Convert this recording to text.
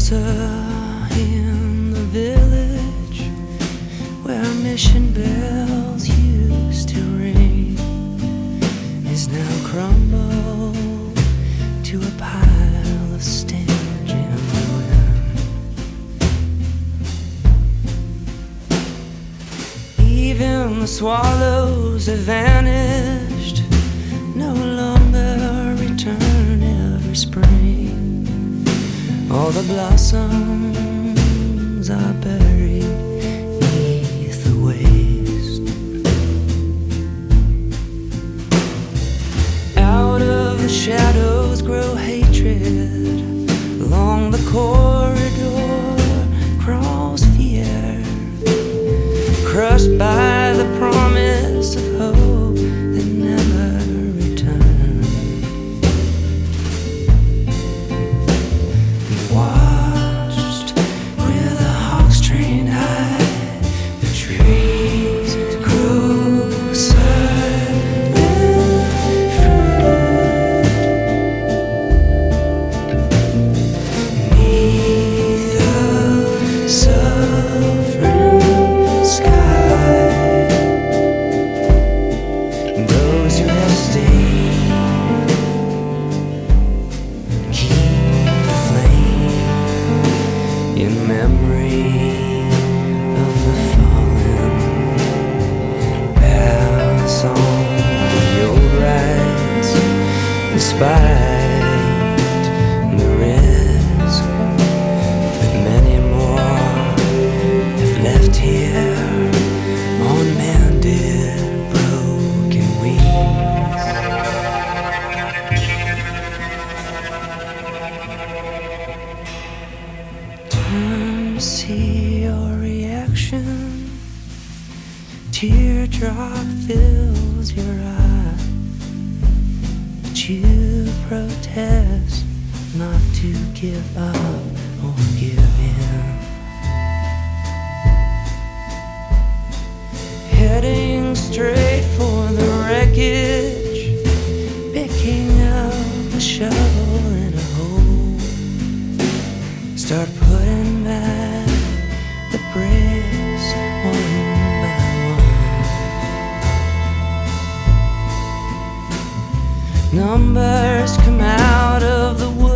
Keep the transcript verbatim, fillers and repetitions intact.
altar in the village where mission bells used to ring is now crumbled to a pile of stench and ruin. Even the swallows have vanished, no longer return every spring. All the blossoms are buried beneath the waste. Out of the shadows grow hatred. Along the corridor crawls fear, crushed by the promise of hope that never returned. And watched with a hawk's trained eye the trees grow silent fruit. Beneath the suffering sky, those who have stayed keep the flame in memory of the fallen. Pass on the old rights despite the risk that many more have left here on mended broken wings. Turn to see your reaction. Teardrop fills your eye, but you protest not to give up or give in. Heading straight for the wreckage, picking up a shovel in a hole. Start putting back the bricks one by one. Numbers come out of the woods.